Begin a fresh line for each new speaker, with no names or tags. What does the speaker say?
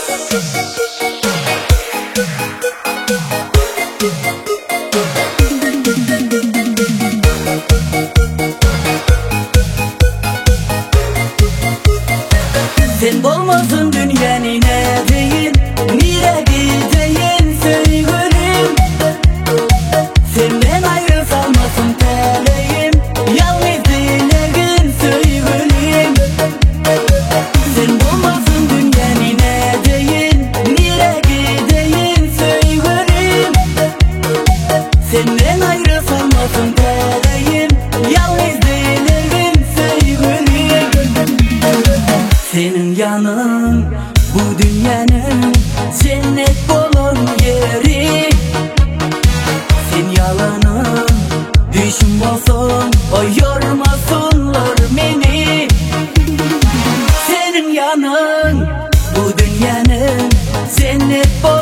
Sen bolmasın dünyanın edeyin, nire gideyim sevgilim. Senden ayrı salmasın teleğim, yalnız dileğin sevgilim. Sen bolmasın dünyanın edeyin, nire gideyim sevgilim. Senden ayrı salmasın teleğim, yalnız dileğin sevgilim. Senin yanın bu dünyanın cennet bulun yeri. Sen yalanın düşün olsun, o yormasınlar beni. Senin yanın bu dünyanın cennet bulun